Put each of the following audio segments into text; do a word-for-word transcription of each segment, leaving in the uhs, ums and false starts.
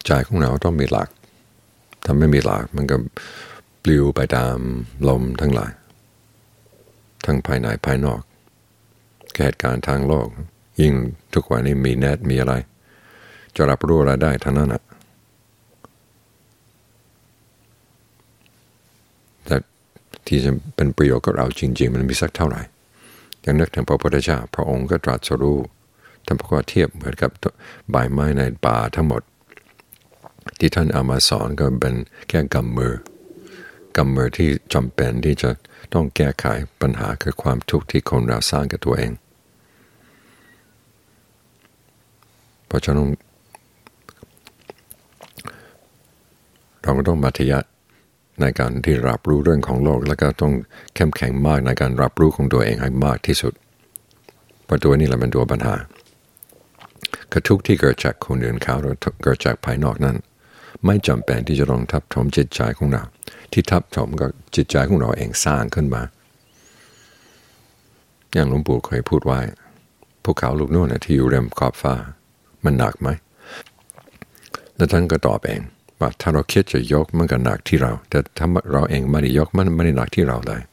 ใจของเราต้องมีหลักถ้าไม่มีหลักมันก็ปลิวไปตามลมทั้งหลายทั้งภายในภายนอกเหตุการณ์ทางโลกยิ่งทุกวันนี้มีเน็ตมีอะไรจะรับรู้อะไรได้ทั้งนั้นอ่ะแต่ที่จะเป็นประโยชน์กับเราจริงๆมันมีสักเท่าไหร่อย่างนึกถึงพระพุทธเจ้าพระองค์ก็ตรัสรู้ท่านบอกว่าเทียบเหมือนกับใบไม้ในป่าทั้งหมดที่ท่านเอามาสอนก็เป็นแค่กำมือกำมือที่จำเป็นที่จะต้องแก้ไขปัญหาคือความทุกข์ที่คนเราสร้างกับตัวเองเพราะฉะนั้นเราก็ต้องมัธยัสถ์ในการที่รับรู้เรื่องของโลกแล้วก็ต้องเข้มแข็งมากในการรับรู้ของตัวเองให้มากที่สุดเพราะตัวนี้แหละเป็นตัวปัญหาคือทุกข์ที่เกิดจากคนอื่นเขาหรือเกิดจากภายนอกนั้นไม่จำเป็นที่จะต้องทับถมจิตใจของเราที่ทับถมกับจิตใจของเราเองสร้างขึ้นมาอย่างหลวงปู่เคยพูดไว้ภูเขาลูกโน้นที่อยู่ริมขอบฟ้ามันหนักไหมแล้วท่านก็ตอบเองว่าถ้าเราคิดจะยกมันก็หนักที่เราแต่ถ้าเราเองไม่ได้ยกมันไม่ได้หนักที่เราเลย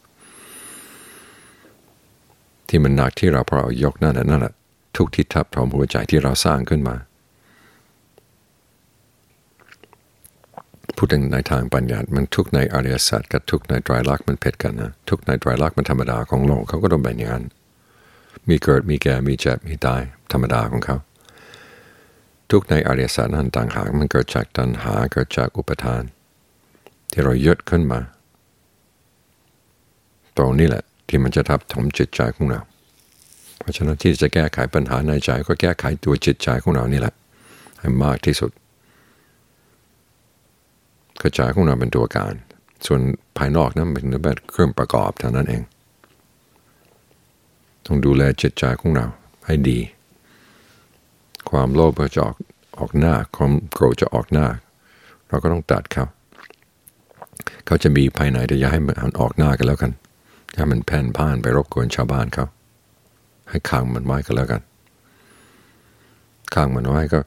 ที่มันหนักที่เราเพราะเรายกนั่นแหละนั่นแหละทุกที่ทับถมหัวใจที่เราสร้างขึ้นมาพูดถึงในทางปัญญามันทุกในอริยสัจกับทุกในไตรลักษณ์มันเผ็ดกันนะทุกในไตรลักษณ์มันธรรมดาของโลกเขาก็ต้องเป็นอย่างนั้นมีเกิดมีแก่มีเจ็บมีตายธรรมดาของเขาทุกในอริยสัจนั้นต่างหากมันเกิดจากตัณหาเกิดจากอุปทานที่เรายึดขึ้นมาตรงนี้แหละที่มันจะทับถมจิตใจของเราเพราะฉะนั้นที่จะแก้ไขปัญหาในใจก็แก้ไขตัวจิตใจของเรานี่แหละให้มากที่สุดกระจายของเราเป็นตัวการส่วนภายนอกนั้นเป็นแค่เครื่องประกอบเท่านั้นเองต้องดูแลจิตใจของเราให้ดีความโลภจะออกออกหน้าความโกรธจะออกหน้าเราก็ต้องตัดเขาเขาจะมีภายในแต่อย่าให้มันออกหน้ากันแล้วกันถ้ามันแผ่นพ่านไปรบกวนชาวบ้านเขาให้ขังมันไว้กันแล้วกันขังมันไว้ก็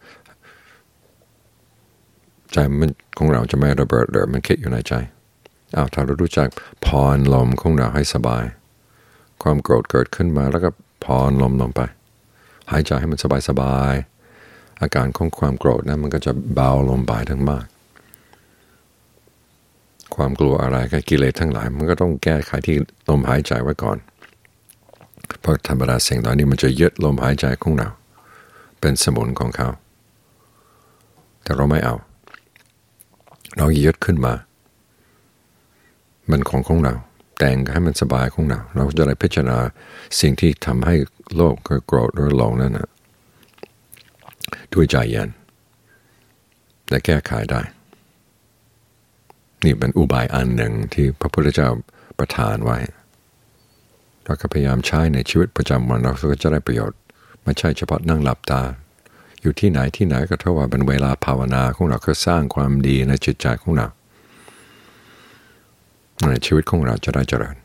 ใจมันของเราจะไม่ระเบิดเดี๋ยวมันคิดอยู่ในใจอ้าวถ้าเรารู้จักพรลมของเราให้สบายความโกรธเกิดขึ้นมาแล้วก็พรลมลงไปหายใจให้มันสบายสบายอาการของความโกรธนะมันก็จะเบาลงไปทั้งมากความกลัวอะไรกับกิเลสทั้งหลายมันก็ต้องแก้ไขที่ลมหายใจไว้ก่อนเพราะธรรมดาสิ่งเหล่านี้มันจะยึดลมหายใจของเราเป็นสมุนของเขาแต่เราไม่เอาเรายึดขึ้นมามันของของเราแต่งให้มันสบายของเราเราจะได้พิจารณาสิ่งที่ทำให้โลภโกรธหรือหลงนั่นนะด้วยใจเย็นและแก้ไขได้นี่เป็นอุบายอันหนึ่งที่พระพุทธเจ้าประทานไว้เราก็พยายามใช้ในชีวิตประจำวันเราก็จะได้ประโยชน์ไม่ใช่เฉพาะนั่งหลับตาอยู่ที่ไหนที่ไหนก็เท่าว่าเป็นเวลาภาวนาของเราคือสร้างความดีในจิตใจของเราในชีวิตของเราจะได้เจริญ